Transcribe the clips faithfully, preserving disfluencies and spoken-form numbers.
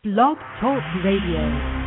Blog Talk Radio.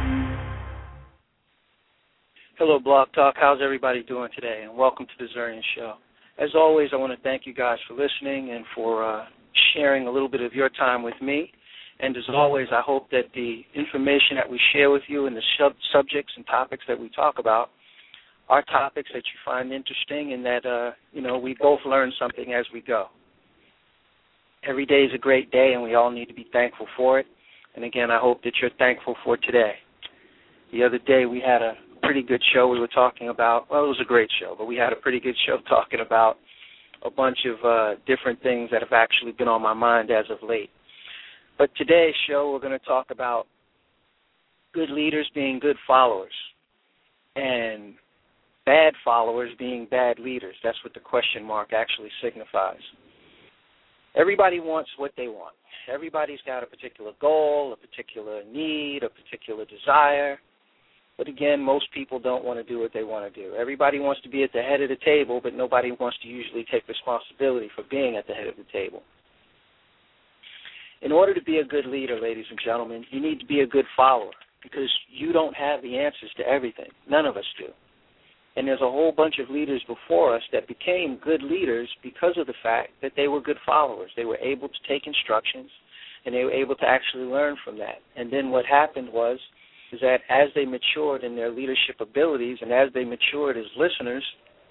Hello, Blog Talk. How's everybody doing today? And welcome to the Zurian Show. As always, I want to thank you guys for listening and for uh, sharing a little bit of your time with me. And as always, I hope that the information that we share with you and the sub- subjects and topics that we talk about are topics that you find interesting and that, uh, you know, we both learn something as we go. Every day is a great day, and we all need to be thankful for it. And, again, I hope that you're thankful for today. The other day we had a pretty good show. We were talking about, well, it was a great show, but we had a pretty good show talking about a bunch of uh, different things that have actually been on my mind as of late. But today's show we're going to talk about good leaders being good followers and bad followers being bad leaders. That's what the question mark actually signifies. Everybody wants what they want. Everybody's got a particular goal, a particular need, a particular desire. But again, most people don't want to do what they want to do. Everybody wants to be at the head of the table, but nobody wants to usually take responsibility for being at the head of the table. In order to be a good leader, ladies and gentlemen, you need to be a good follower because you don't have the answers to everything. None of us do. And there's a whole bunch of leaders before us that became good leaders because of the fact that they were good followers. They were able to take instructions, and they were able to actually learn from that. And then what happened was is that as they matured in their leadership abilities and as they matured as listeners,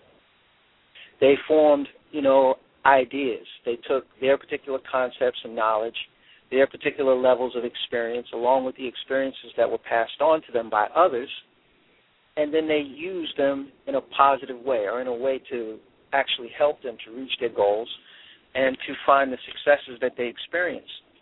they formed, you know, ideas. They took their particular concepts and knowledge, their particular levels of experience, along with the experiences that were passed on to them by others, and then they use them in a positive way or in a way to actually help them to reach their goals and to find the successes that they experience.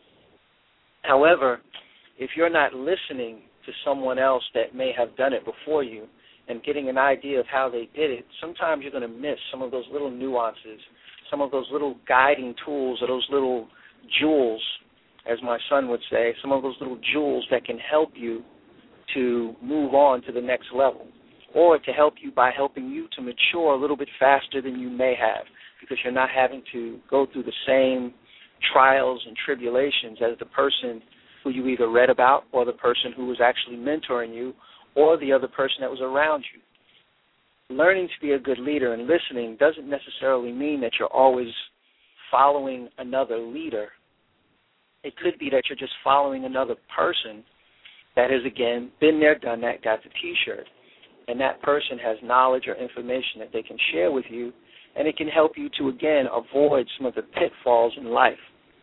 However, if you're not listening to someone else that may have done it before you and getting an idea of how they did it, sometimes you're going to miss some of those little nuances, some of those little guiding tools or those little jewels, as my son would say, some of those little jewels that can help you to move on to the next level, or to help you by helping you to mature a little bit faster than you may have, because you're not having to go through the same trials and tribulations as the person who you either read about or the person who was actually mentoring you or the other person that was around you. Learning to be a good leader and listening doesn't necessarily mean that you're always following another leader. It could be that you're just following another person that has, again, been there, done that, got the T-shirt. And that person has knowledge or information that they can share with you, and it can help you to, again, avoid some of the pitfalls in life.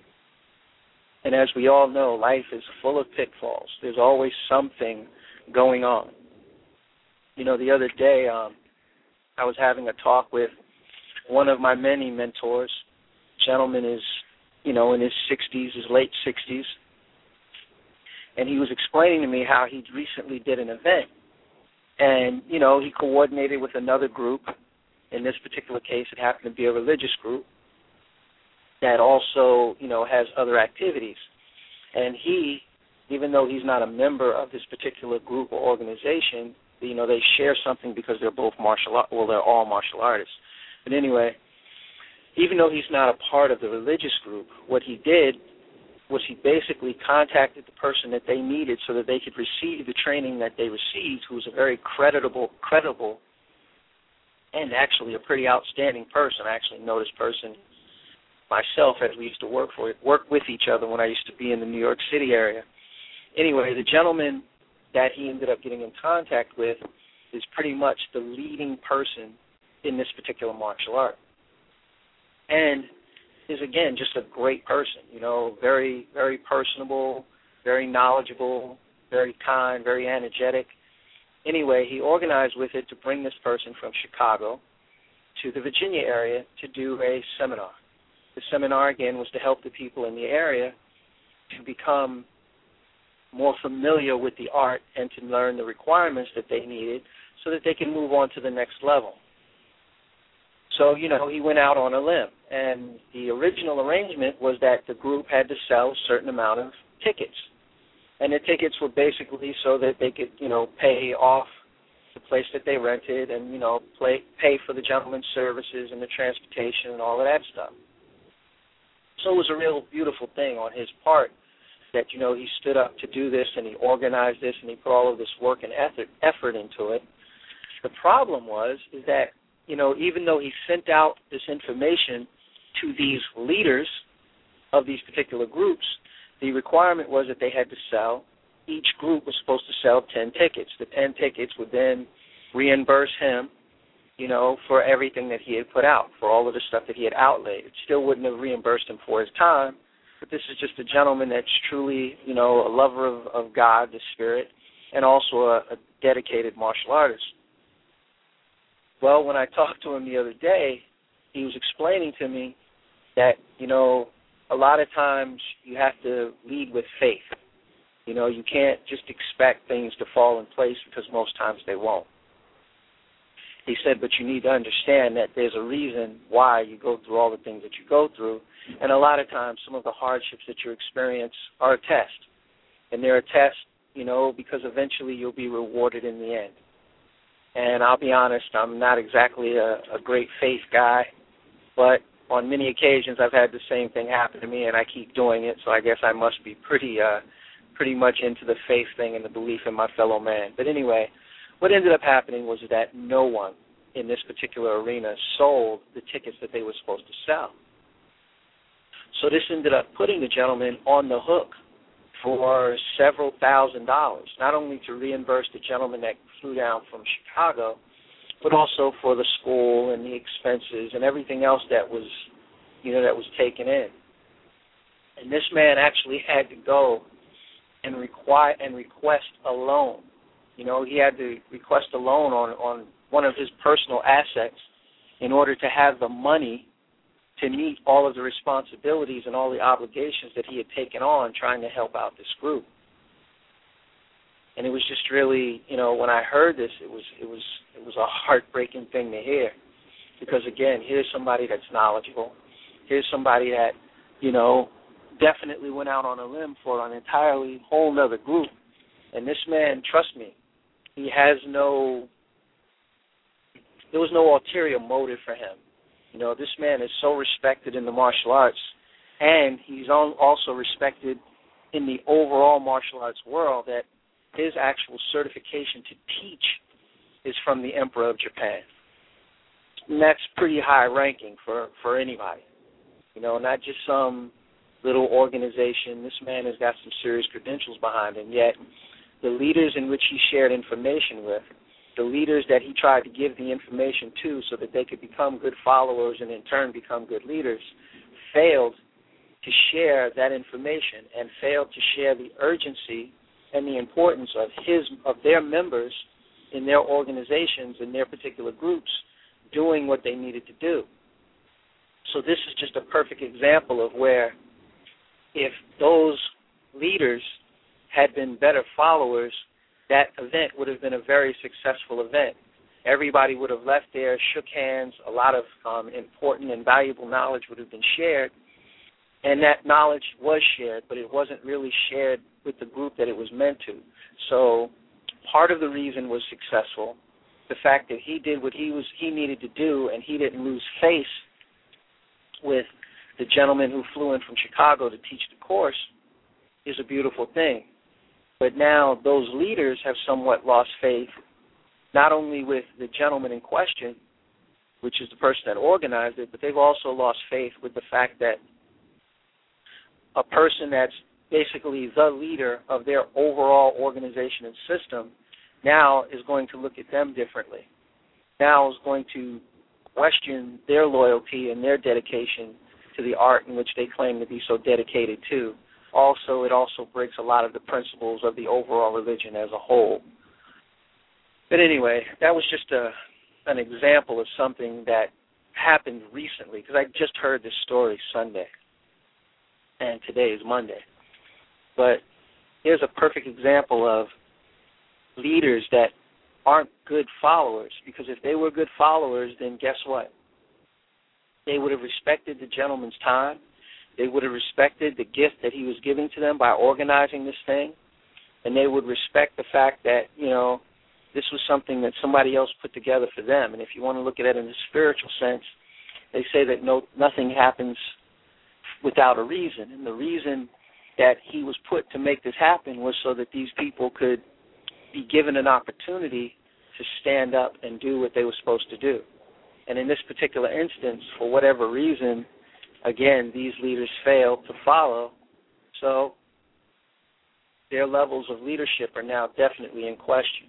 And as we all know, life is full of pitfalls. There's always something going on. You know, the other day um, I was having a talk with one of my many mentors. The gentleman is, you know, in his sixties, his late sixties. And he was explaining to me how he recently did an event. And, you know, he coordinated with another group. In this particular case, it happened to be a religious group that also, you know, has other activities. And he, even though he's not a member of this particular group or organization, you know, they share something because they're both martial art, well, they're all martial artists. But anyway, even though he's not a part of the religious group, what he did was he basically contacted the person that they needed so that they could receive the training that they received, who was a very creditable, credible, and actually a pretty outstanding person. I actually know this person myself, as we used to work for work with each other when I used to be in the New York City area. Anyway, the gentleman that he ended up getting in contact with is pretty much the leading person in this particular martial art. And is, again, just a great person, you know, very, very personable, very knowledgeable, very kind, very energetic. Anyway, he organized with it to bring this person from Chicago to the Virginia area to do a seminar. The seminar, again, was to help the people in the area to become more familiar with the art and to learn the requirements that they needed so that they can move on to the next level. So, you know, he went out on a limb, and the original arrangement was that the group had to sell a certain amount of tickets, and the tickets were basically so that they could, you know, pay off the place that they rented and, you know, play, pay for the gentleman's services and the transportation and all of that stuff. So it was a real beautiful thing on his part that, you know, he stood up to do this and he organized this and he put all of this work and effort, effort into it. The problem was is that, you know, even though he sent out this information to these leaders of these particular groups, the requirement was that they had to sell. Each group was supposed to sell ten tickets. The ten tickets would then reimburse him, you know, for everything that he had put out, for all of the stuff that he had outlaid. It still wouldn't have reimbursed him for his time, but this is just a gentleman that's truly, you know, a lover of, of God, the Spirit, and also a, a dedicated martial artist. Well, when I talked to him the other day, he was explaining to me that, you know, a lot of times you have to lead with faith. You know, you can't just expect things to fall in place because most times they won't. He said, but you need to understand that there's a reason why you go through all the things that you go through, and a lot of times some of the hardships that you experience are a test. And they're a test, you know, because eventually you'll be rewarded in the end. And I'll be honest, I'm not exactly a, a great faith guy, but on many occasions I've had the same thing happen to me, and I keep doing it, so I guess I must be pretty uh, pretty much into the faith thing and the belief in my fellow man. But anyway, what ended up happening was that no one in this particular arena sold the tickets that they were supposed to sell. So this ended up putting the gentleman on the hook for several thousand dollars, not only to reimburse the gentleman that flew down from Chicago, but also for the school and the expenses and everything else that was, you know, that was taken in. And this man actually had to go and require and request a loan. You know, he had to request a loan on, on one of his personal assets in order to have the money to meet all of the responsibilities and all the obligations that he had taken on trying to help out this group. And it was just really, you know, when I heard this, it was it was it was a heartbreaking thing to hear, because again, here's somebody that's knowledgeable. Here's somebody that, you know, definitely went out on a limb for an entirely whole other group. And this man, trust me, he has no, there was no ulterior motive for him. You know, this man is so respected in the martial arts, and he's also respected in the overall martial arts world, that his actual certification to teach is from the Emperor of Japan. And that's pretty high ranking for, for anybody. You know, not just some little organization. This man has got some serious credentials behind him, yet the leaders in which he shared information with, the leaders that he tried to give the information to so that they could become good followers and in turn become good leaders, failed to share that information and failed to share the urgency and the importance of his of their members in their organizations, in their particular groups, doing what they needed to do. So this is just a perfect example of where if those leaders had been better followers, that event would have been a very successful event. Everybody would have left there, shook hands, a lot of um, important and valuable knowledge would have been shared, and that knowledge was shared, but it wasn't really shared with the group that it was meant to. So part of the reason was successful. The fact that he did what he was he needed to do, and he didn't lose face with the gentleman who flew in from Chicago to teach the course, is a beautiful thing. But now those leaders have somewhat lost faith, not only with the gentleman in question, which is the person that organized it, but they've also lost faith with the fact that a person that's basically the leader of their overall organization and system now is going to look at them differently. Now is going to question their loyalty and their dedication to the art in which they claim to be so dedicated to. Also, it also breaks a lot of the principles of the overall religion as a whole. But anyway, that was just a, an example of something that happened recently, because I just heard this story Sunday, and today is Monday. But here's a perfect example of leaders that aren't good followers, because if they were good followers, then guess what? They would have respected the gentleman's time. They would have respected the gift that he was giving to them by organizing this thing, and they would respect the fact that, you know, this was something that somebody else put together for them. And if you want to look at it in a spiritual sense, they say that no, nothing happens without a reason, and the reason that he was put to make this happen was so that these people could be given an opportunity to stand up and do what they were supposed to do. And in this particular instance, for whatever reason, again, these leaders failed to follow, so their levels of leadership are now definitely in question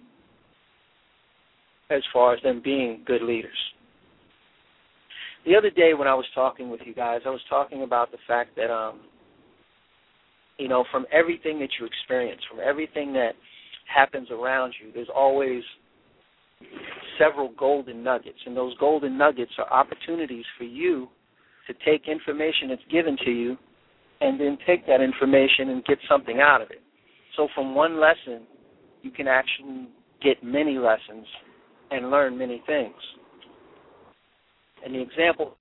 as far as them being good leaders. The other day when I was talking with you guys, I was talking about the fact that, um, you know, from everything that you experience, from everything that happens around you, there's always several golden nuggets, and those golden nuggets are opportunities for you to take information that's given to you and then take that information and get something out of it. So from one lesson, you can actually get many lessons and learn many things. And the example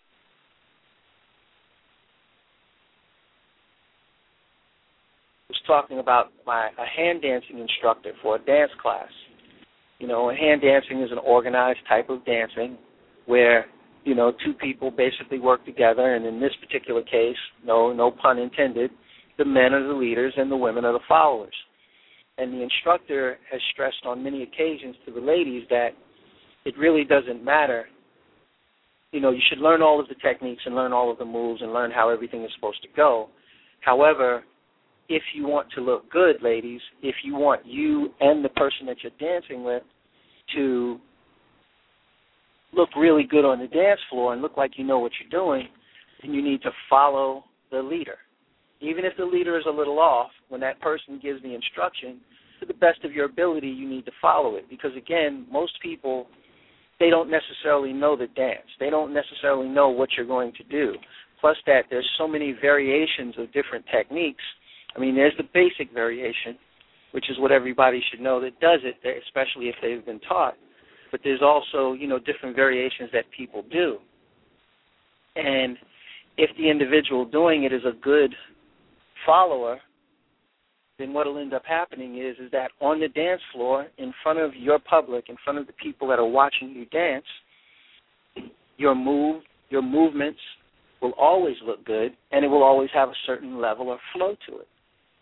was talking about my a hand dancing instructor for a dance class. You know, hand dancing is an organized type of dancing where, you know, two people basically work together, and in this particular case, no no pun intended, the men are the leaders and the women are the followers. And the instructor has stressed on many occasions to the ladies that it really doesn't matter. You know, you should learn all of the techniques and learn all of the moves and learn how everything is supposed to go. However, if you want to look good, ladies, if you want you and the person that you're dancing with to look really good on the dance floor and look like you know what you're doing, then you need to follow the leader. Even if the leader is a little off, when that person gives the instruction, to the best of your ability, you need to follow it. Because, again, most people, they don't necessarily know the dance. They don't necessarily know what you're going to do. Plus that there's so many variations of different techniques. I mean, there's the basic variation, which is what everybody should know that does it, especially if they've been taught. But there's also, you know, different variations that people do. And if the individual doing it is a good follower, then what will end up happening is, is that on the dance floor, in front of your public, in front of the people that are watching you dance, your move, your movements will always look good, and it will always have a certain level of flow to it.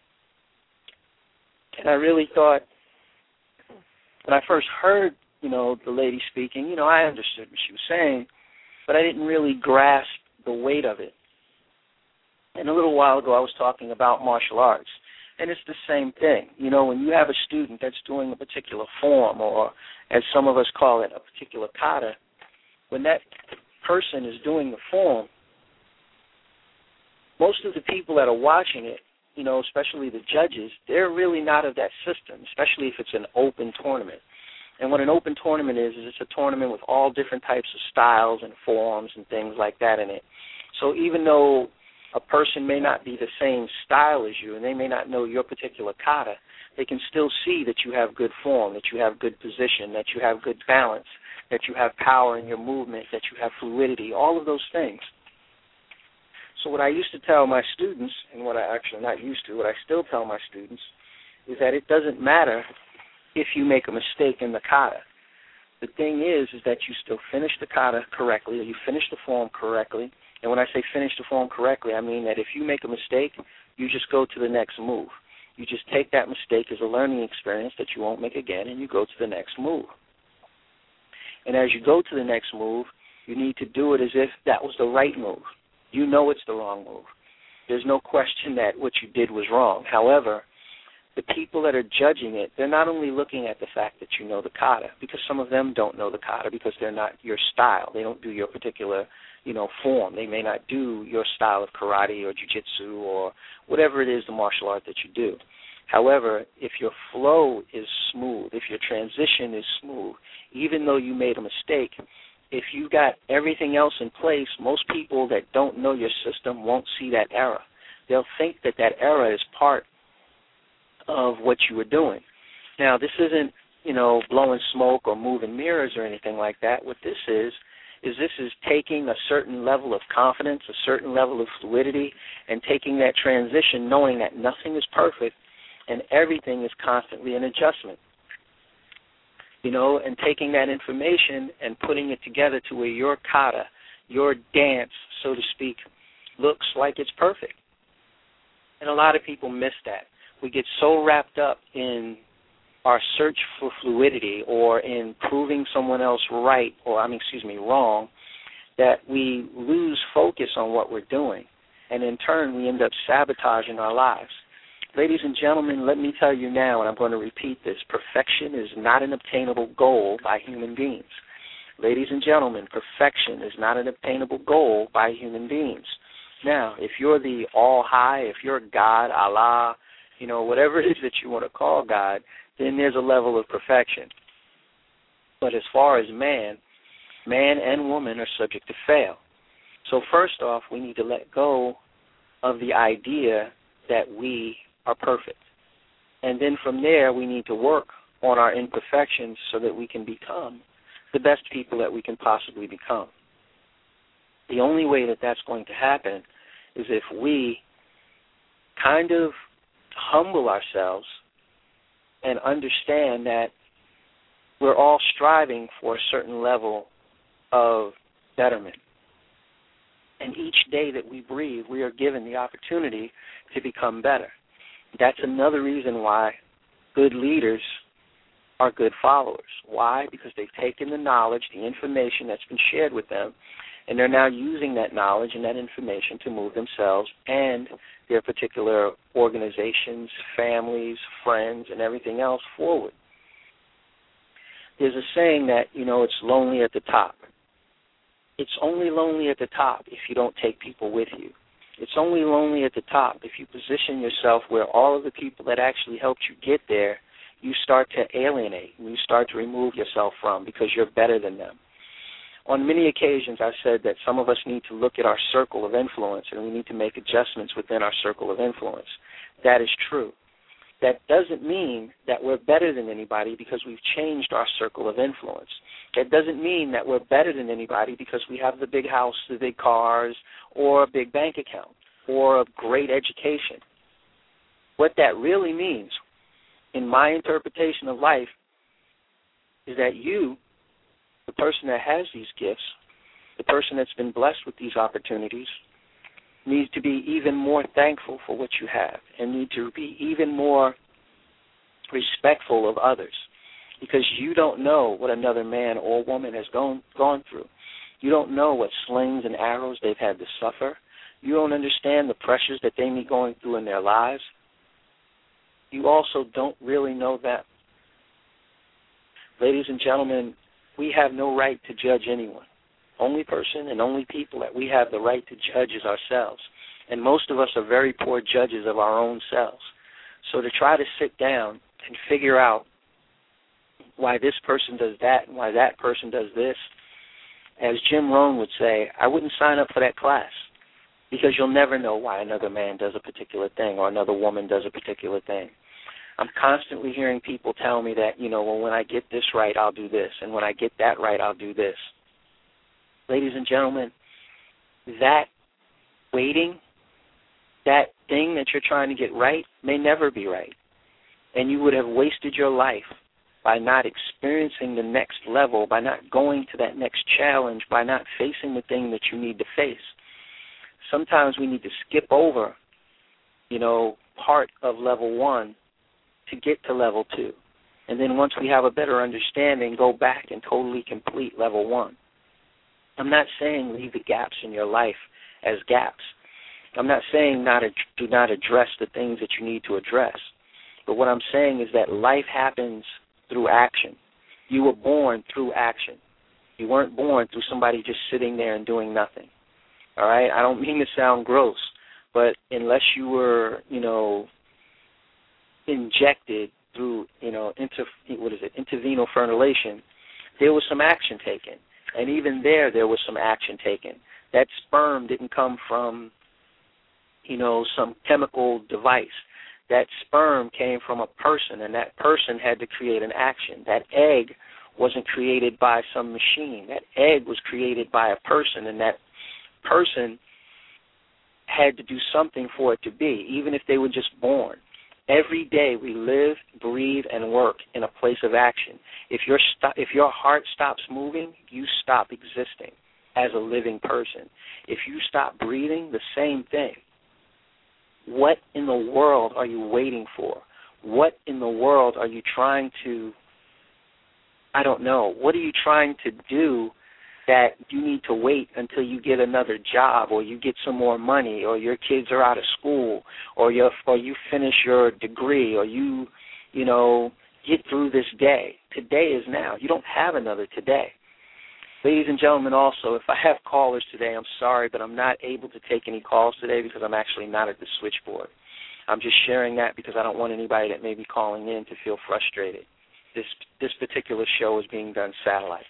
And I really thought, when I first heard, you know, the lady speaking, you know, I understood what she was saying, but I didn't really grasp the weight of it. And a little while ago I was talking about martial arts, and it's the same thing. You know, when you have a student that's doing a particular form, or as some of us call it, a particular kata, when that person is doing the form, most of the people that are watching it, you know, especially the judges, they're really not of that system, especially if it's an open tournament. And what an open tournament is, is it's a tournament with all different types of styles and forms and things like that in it. So even though a person may not be the same style as you and they may not know your particular kata, they can still see that you have good form, that you have good position, that you have good balance, that you have power in your movement, that you have fluidity, all of those things. So what I used to tell my students, and what I actually not used to, what I still tell my students, is that it doesn't matter if you make a mistake in the kata. The thing is, is that you still finish the kata correctly, or you finish the form correctly. And when I say finish the form correctly, I mean that if you make a mistake, you just go to the next move. You just take that mistake as a learning experience that you won't make again, and you go to the next move. And as you go to the next move, you need to do it as if that was the right move. You know it's the wrong move. There's no question that what you did was wrong. However, the people that are judging it, they're not only looking at the fact that you know the kata, because some of them don't know the kata because they're not your style. They don't do your particular, you know, form. They may not do your style of karate or jiu-jitsu or whatever it is, the martial art that you do. However, if your flow is smooth, if your transition is smooth, even though you made a mistake, if you got everything else in place, most people that don't know your system won't see that error. They'll think that that error is part of what you were doing. Now, this isn't, you know, blowing smoke or moving mirrors or anything like that. What this is, is this is taking a certain level of confidence, a certain level of fluidity, and taking that transition knowing that nothing is perfect and everything is constantly an adjustment. You know, and taking that information and putting it together to where your kata, your dance, so to speak, looks like it's perfect. And a lot of people miss that. We get so wrapped up in our search for fluidity or in proving someone else right, or I mean, excuse me, wrong, that we lose focus on what we're doing. And in turn, we end up sabotaging our lives. Ladies and gentlemen, let me tell you now, and I'm going to repeat this, perfection is not an obtainable goal by human beings. Ladies and gentlemen, perfection is not an obtainable goal by human beings. Now, if you're the all-high, if you're God, Allah, you know, whatever it is that you want to call God, then there's a level of perfection. But as far as man, man and woman are subject to fail. So first off, we need to let go of the idea that we are perfect. And then from there, we need to work on our imperfections so that we can become the best people that we can possibly become. The only way that that's going to happen is if we kind of humble ourselves and understand that we're all striving for a certain level of betterment. And each day that we breathe, we are given the opportunity to become better. That's another reason why good leaders are good followers. Why? Because they've taken the knowledge, the information that's been shared with them, and they're now using that knowledge and that information to move themselves and their particular organizations, families, friends, and everything else forward. There's a saying that, you know, it's lonely at the top. It's only lonely at the top if you don't take people with you. It's only lonely at the top if you position yourself where all of the people that actually helped you get there, you start to alienate and you start to remove yourself from because you're better than them. On many occasions, I've said that some of us need to look at our circle of influence and we need to make adjustments within our circle of influence. That is true. That doesn't mean that we're better than anybody because we've changed our circle of influence. That doesn't mean that we're better than anybody because we have the big house, the big cars, or a big bank account, or a great education. What that really means, in my interpretation of life, is that you, the person that has these gifts, the person that's been blessed with these opportunities, needs to be even more thankful for what you have and need to be even more respectful of others because you don't know what another man or woman has gone, gone through. You don't know what slings and arrows they've had to suffer. You don't understand the pressures that they may be going through in their lives. You also don't really know them. Ladies and gentlemen, we have no right to judge anyone. Only person and only people that we have the right to judge is ourselves. And most of us are very poor judges of our own selves. So to try to sit down and figure out why this person does that and why that person does this, as Jim Rohn would say, I wouldn't sign up for that class because you'll never know why another man does a particular thing or another woman does a particular thing. I'm constantly hearing people tell me that, you know, well, when I get this right, I'll do this, and when I get that right, I'll do this. Ladies and gentlemen, that waiting, that thing that you're trying to get right may never be right. And you would have wasted your life by not experiencing the next level, by not going to that next challenge, by not facing the thing that you need to face. Sometimes we need to skip over, you know, part of level one to get to level two. And then once we have a better understanding, go back and totally complete level one. I'm not saying leave the gaps in your life as gaps. I'm not saying not ad- do not address the things that you need to address. But what I'm saying is that life happens through action. You were born through action. You weren't born through somebody just sitting there and doing nothing. All right? I don't mean to sound gross, but unless you were, you know, injected through, you know, inter, what is it, intravenous fertilization, there was some action taken. And even there, there was some action taken. That sperm didn't come from, you know, some chemical device. That sperm came from a person, and that person had to create an action. That egg wasn't created by some machine. That egg was created by a person, and that person had to do something for it to be, even if they were just born. Every day we live, breathe, and work in a place of action. If your st- if your heart stops moving, you stop existing as a living person. If you stop breathing, the same thing. What in the world are you waiting for? What in the world are you trying to, I don't know, what are you trying to do that you need to wait until you get another job or you get some more money or your kids are out of school or you or you finish your degree or you, you know, get through this day? Today is now. You don't have another today. Ladies and gentlemen, also, if I have callers today, I'm sorry, but I'm not able to take any calls today because I'm actually not at the switchboard. I'm just sharing that because I don't want anybody that may be calling in to feel frustrated. This this particular show is being done satellite.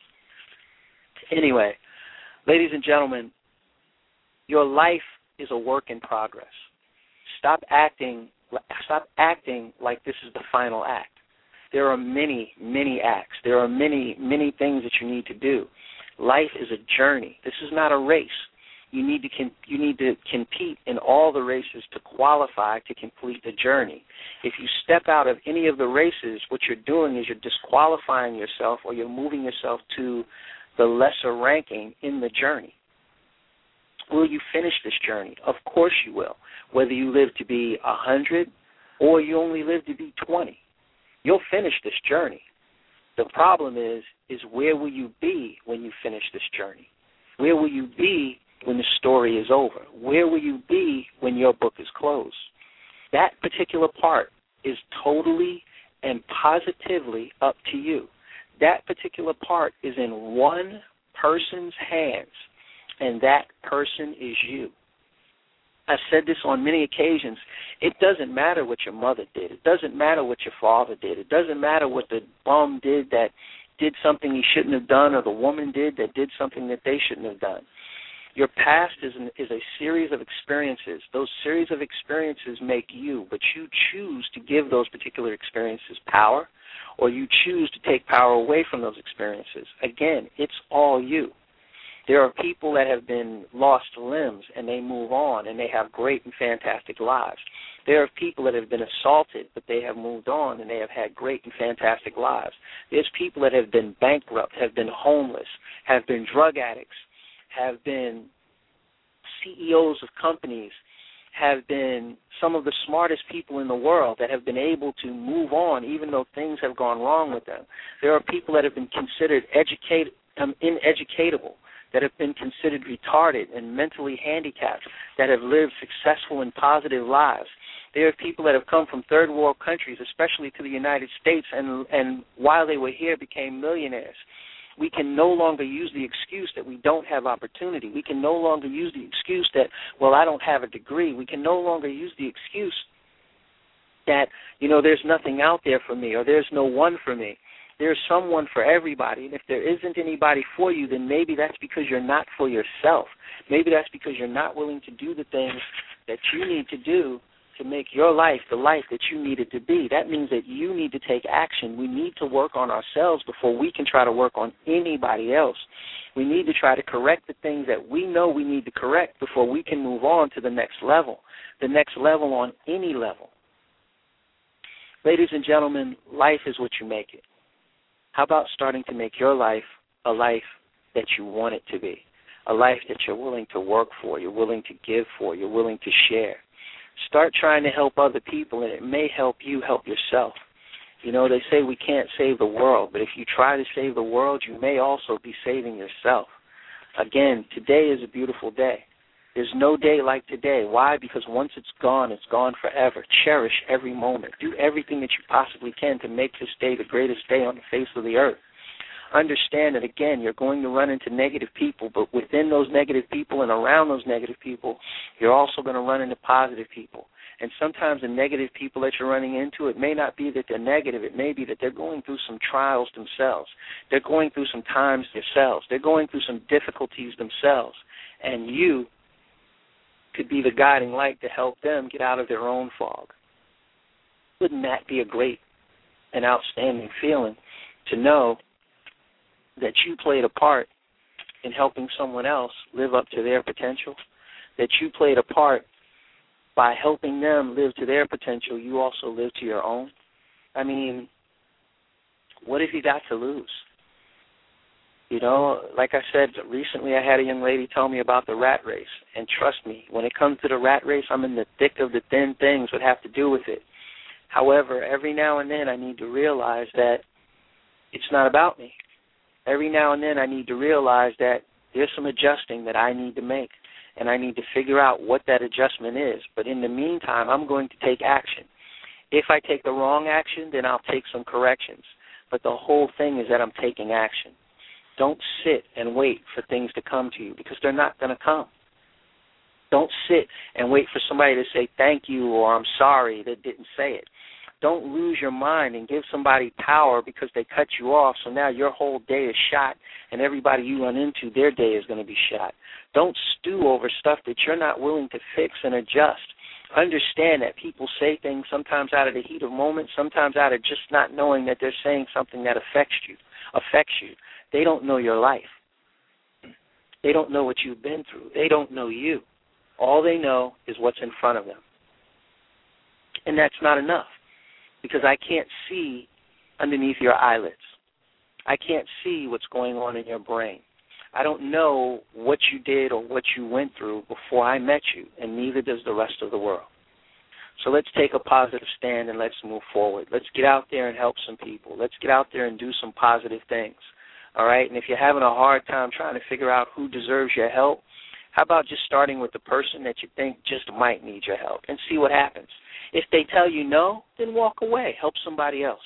Anyway, ladies and gentlemen, your life is a work in progress. Stop acting, stop acting like this is the final act. There are many, many acts. There are many, many things that you need to do. Life is a journey. This is not a race. You need to com- you need to compete in all the races to qualify to complete the journey. If you step out of any of the races, what you're doing is you're disqualifying yourself or you're moving yourself to the lesser ranking in the journey. Will you finish this journey? Of course you will. Whether you live to be one hundred or you only live to be twenty, you'll finish this journey. The problem is, is where will you be when you finish this journey? Where will you be when the story is over? Where will you be when your book is closed? That particular part is totally and positively up to you. That particular part is in one person's hands, and that person is you. I've said this on many occasions. It doesn't matter what your mother did. It doesn't matter what your father did. It doesn't matter what the bum did that did something he shouldn't have done or the woman did that did something that they shouldn't have done. Your past is, an, is a series of experiences. Those series of experiences make you, but you choose to give those particular experiences power, or you choose to take power away from those experiences. Again, it's all you. There are people that have been lost limbs and they move on and they have great and fantastic lives. There are people that have been assaulted, but they have moved on and they have had great and fantastic lives. There's people that have been bankrupt, have been homeless, have been drug addicts, have been C E Os of companies, have been some of the smartest people in the world that have been able to move on even though things have gone wrong with them. There are people that have been considered educated, um, ineducatable, that have been considered retarded and mentally handicapped, that have lived successful and positive lives. There are people that have come from third world countries, especially to the United States, and, and while they were here became millionaires. We can no longer use the excuse that we don't have opportunity. We can no longer use the excuse that, well, I don't have a degree. We can no longer use the excuse that, you know, there's nothing out there for me or there's no one for me. There's someone for everybody, and if there isn't anybody for you, then maybe that's because you're not for yourself. Maybe that's because you're not willing to do the things that you need to do to make your life the life that you need it to be. That means that you need to take action. We need to work on ourselves before we can try to work on anybody else. We need to try to correct the things that we know we need to correct before we can move on to the next level, the next level on any level. Ladies and gentlemen, life is what you make it. How about starting to make your life a life that you want it to be, a life that you're willing to work for, you're willing to give for, you're willing to share. Start trying to help other people, and it may help you help yourself. You know, they say we can't save the world, but if you try to save the world, you may also be saving yourself. Again, today is a beautiful day. There's no day like today. Why? Because once it's gone, it's gone forever. Cherish every moment. Do everything that you possibly can to make this day the greatest day on the face of the earth. Understand that, again, you're going to run into negative people, but within those negative people and around those negative people, you're also going to run into positive people. And sometimes the negative people that you're running into, it may not be that they're negative. It may be that they're going through some trials themselves. They're going through some times themselves. They're going through some difficulties themselves. And you could be the guiding light to help them get out of their own fog. Wouldn't that be a great and outstanding feeling to know that you played a part in helping someone else live up to their potential, that you played a part by helping them live to their potential, you also live to your own? I mean, what have you got to lose? You know, like I said, recently I had a young lady tell me about the rat race. And trust me, when it comes to the rat race, I'm in the thick of the thin things that have to do with it. However, every now and then I need to realize that it's not about me. Every now and then I need to realize that there's some adjusting that I need to make, and I need to figure out what that adjustment is. But in the meantime, I'm going to take action. If I take the wrong action, then I'll take some corrections. But the whole thing is that I'm taking action. Don't sit and wait for things to come to you, because they're not going to come. Don't sit and wait for somebody to say thank you or I'm sorry that didn't say it. Don't lose your mind and give somebody power because they cut you off, so now your whole day is shot, and everybody you run into, their day is going to be shot. Don't stew over stuff that you're not willing to fix and adjust. Understand that people say things sometimes out of the heat of moment, sometimes out of just not knowing that they're saying something that affects you. Affects you. They don't know your life. They don't know what you've been through. They don't know you. All they know is what's in front of them. And that's not enough, because I can't see underneath your eyelids. I can't see what's going on in your brain. I don't know what you did or what you went through before I met you, and neither does the rest of the world. So let's take a positive stand and let's move forward. Let's get out there and help some people. Let's get out there and do some positive things, all right? And if you're having a hard time trying to figure out who deserves your help, how about just starting with the person that you think just might need your help and see what happens? If they tell you no, then walk away. Help somebody else.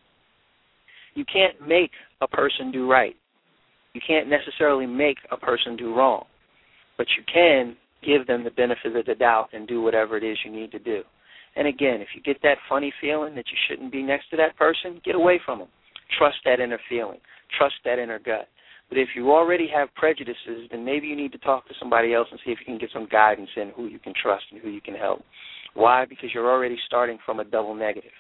You can't make a person do right. You can't necessarily make a person do wrong, but you can give them the benefit of the doubt and do whatever it is you need to do. And again, if you get that funny feeling that you shouldn't be next to that person, get away from them. Trust that inner feeling. Trust that inner gut. But if you already have prejudices, then maybe you need to talk to somebody else and see if you can get some guidance in who you can trust and who you can help. Why? Because you're already starting from a double negative.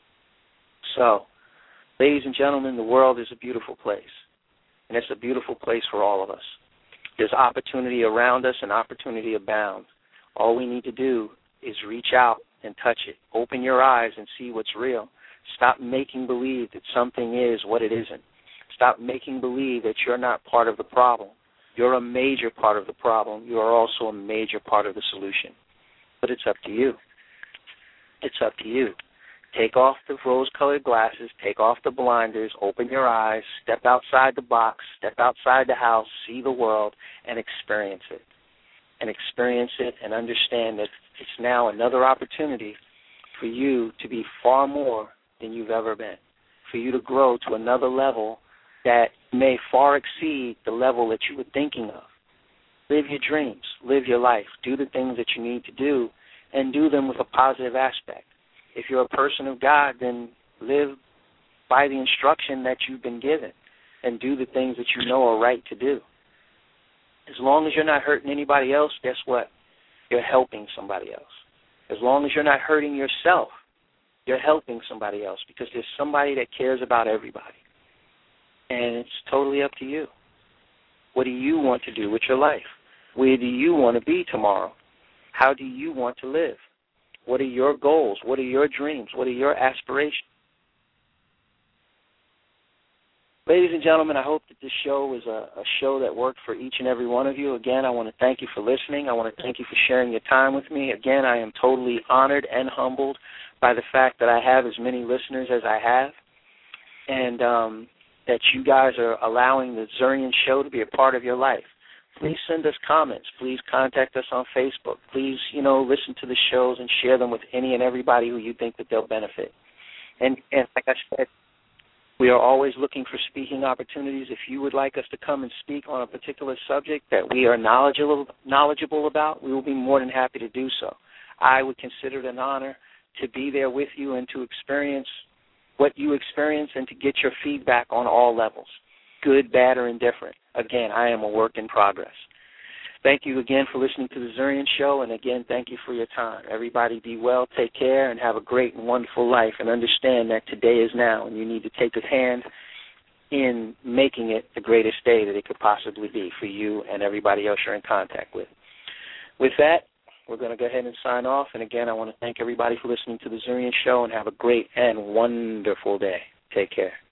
So, ladies and gentlemen, the world is a beautiful place, and it's a beautiful place for all of us. There's opportunity around us and opportunity abound. All we need to do is reach out and touch it. Open your eyes and see what's real. Stop making believe that something is what it isn't. Stop making believe that you're not part of the problem. You're a major part of the problem. You are also a major part of the solution. But it's up to you. It's up to you. Take off the rose-colored glasses, take off the blinders, open your eyes, step outside the box, step outside the house, see the world, and experience it. And experience it and understand that it's now another opportunity for you to be far more than you've ever been, for you to grow to another level that may far exceed the level that you were thinking of. Live your dreams. Live your life. Do the things that you need to do, and do them with a positive aspect. If you're a person of God, then live by the instruction that you've been given and do the things that you know are right to do. As long as you're not hurting anybody else, guess what? You're helping somebody else. As long as you're not hurting yourself, you're helping somebody else, because there's somebody that cares about everybody. And it's totally up to you. What do you want to do with your life? Where do you want to be tomorrow? How do you want to live? What are your goals? What are your dreams? What are your aspirations? Ladies and gentlemen, I hope that this show was a, a show that worked for each and every one of you. Again, I want to thank you for listening. I want to thank you for sharing your time with me. Again, I am totally honored and humbled by the fact that I have as many listeners as I have, and um, that you guys are allowing the Zurian Show to be a part of your life. Please send us comments. Please contact us on Facebook. Please, you know, listen to the shows and share them with any and everybody who you think that they'll benefit. And, and like I said, we are always looking for speaking opportunities. If you would like us to come and speak on a particular subject that we are knowledgeable knowledgeable about, we will be more than happy to do so. I would consider it an honor to be there with you and to experience what you experience and to get your feedback on all levels, good, bad, or indifferent. Again, I am a work in progress. Thank you again for listening to the Zurian Show, and again, thank you for your time. Everybody be well, take care, and have a great and wonderful life, and understand that today is now, and you need to take a hand in making it the greatest day that it could possibly be for you and everybody else you're in contact with. With that, we're going to go ahead and sign off, and again, I want to thank everybody for listening to the Zurian Show, and have a great and wonderful day. Take care.